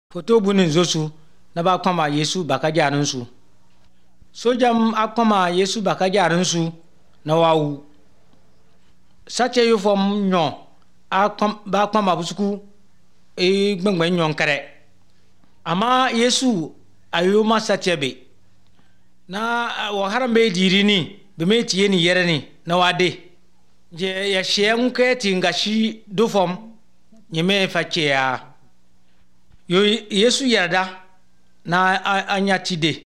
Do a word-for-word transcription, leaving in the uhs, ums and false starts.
Foto bunin zosu na ba kwama Yesu baka jarin su. Sojam a kwama Yesu baka jarin su na wawu. Sache yo fom nyo a kwam, ba kwama busuku e gbengben nyon kare. Ama Yesu ayo ma sache be. Na wa harambe dirini be me tiye ni yere ni na wade. Je ya sheng ke tinga shi do fom nyeme fache ya. Yo Yesu yarda na anya tide